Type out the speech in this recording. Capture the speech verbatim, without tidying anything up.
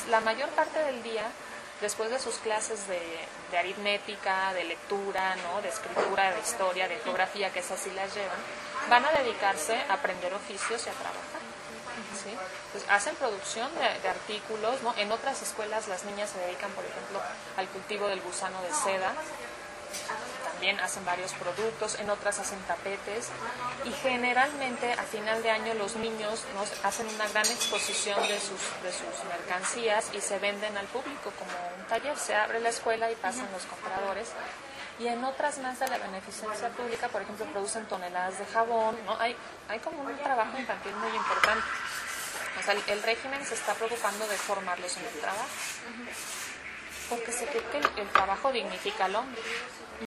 la mayor parte del día, después de sus clases de, de aritmética, de lectura, ¿no? de escritura, de historia, de geografía, que esas sí las llevan, van a dedicarse a aprender oficios y a trabajar. ¿Sí? Pues hacen producción de, de artículos, ¿no? En otras escuelas las niñas se dedican, por ejemplo, al cultivo del gusano de seda, también hacen varios productos, en otras hacen tapetes, y generalmente a final de año los niños, ¿no? hacen una gran exposición de sus, de sus mercancías y se venden al público como un taller. Se abre la escuela y pasan los compradores. Y en otras más de la beneficencia pública, por ejemplo, producen toneladas de jabón, ¿no? Hay, hay como un trabajo infantil muy importante. O sea, el, el régimen se está preocupando de formarlos en el trabajo, porque se cree que el, el trabajo dignifica al hombre.